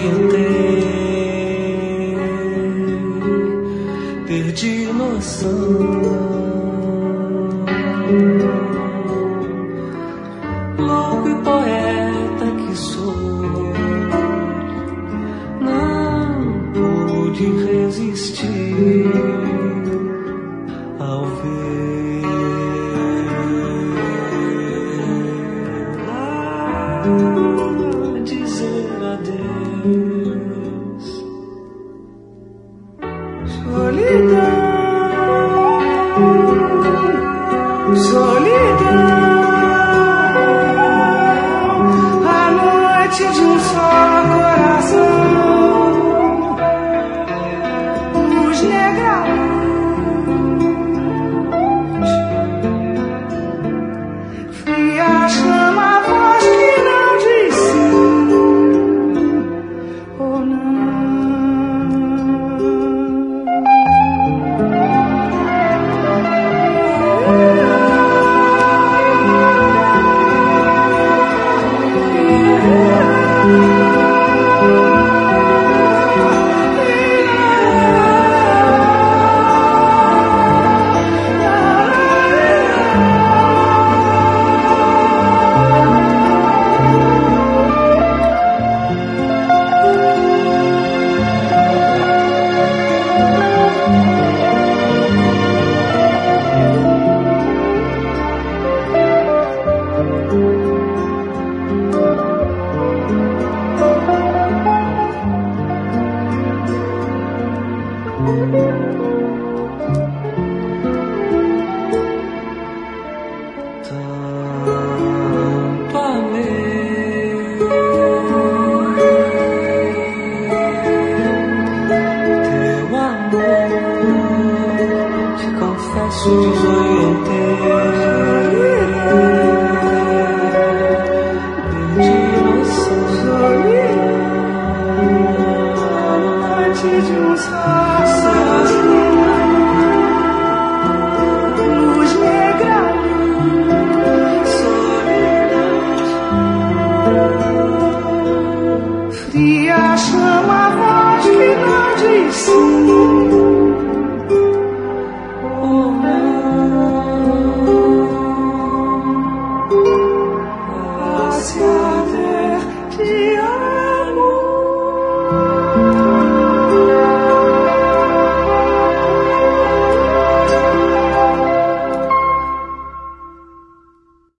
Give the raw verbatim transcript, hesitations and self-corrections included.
desorientei, perdi noção. Louco e poeta que sou, não pude resistir ao ver ah, dizer adeus. Solidão, solidão. De um só coração, luz negra, fria chama, voz que não diz sim ou não. Tanto amei teu amor, te confesso, desorientei, perdi noção. Solidão de um só luz negra, fria chama, voz que não diz sim.